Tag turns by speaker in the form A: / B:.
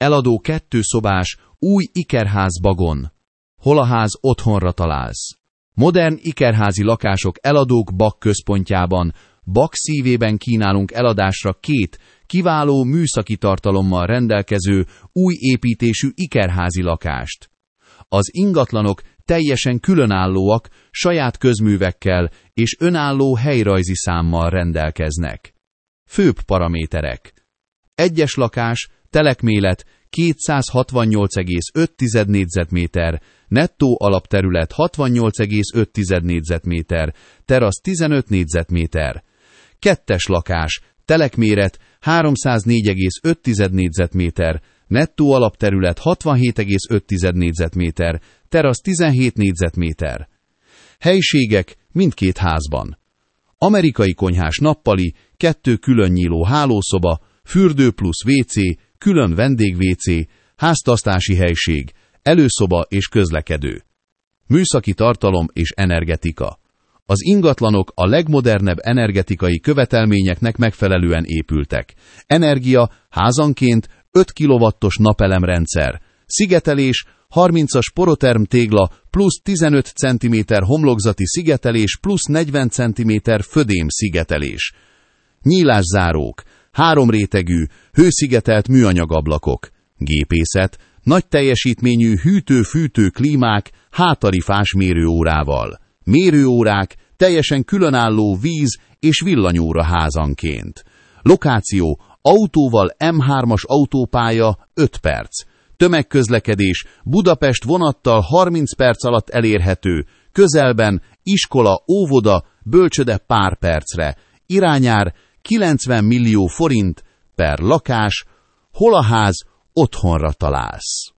A: eladó 2 szobás, új ikerház Bagon. Hol a ház otthonra találsz? Modern ikerházi lakások eladók Bag központjában, Bag szívében kínálunk eladásra 2 kiváló műszaki tartalommal rendelkező, új építésű ikerházi lakást. Az ingatlanok teljesen különállóak, saját közművekkel és önálló helyrajzi számmal rendelkeznek. Főbb paraméterek. Egyes lakás, telekmélet 268,5 négyzetméter, nettó alapterület 68,5 négyzetméter, terasz 15 négyzetméter. Kettes lakás, telekméret 304,5 négyzetméter, nettó alapterület 67,5 négyzetméter, terasz 17 négyzetméter. Helységek mindkét házban. Amerikai konyhás nappali, 2 külön nyíló hálószoba, fürdő plusz WC, külön vendég-WC, háztartási helység, előszoba és közlekedő. Műszaki tartalom és energetika. Az ingatlanok a legmodernebb energetikai követelményeknek megfelelően épültek. Energia házanként 5 kW-os napelemrendszer, szigetelés 30-as poroterm tégla plusz 15 cm homlokzati szigetelés plusz 40 cm födém szigetelés. Nyílászárók, 3 rétegű, hőszigetelt műanyagablakok, gépészet, nagy teljesítményű hűtő-fűtő klímák hátarifás mérőórával. Mérőórák, teljesen különálló víz- és villanyóra házanként. Lokáció, autóval M3-as autópálya 5 perc. Tömegközlekedés, Budapest vonattal 30 perc alatt elérhető, közelben iskola, óvoda, bölcsöde pár percre. Irányár 90 millió forint per lakás, hol a ház otthonra találsz.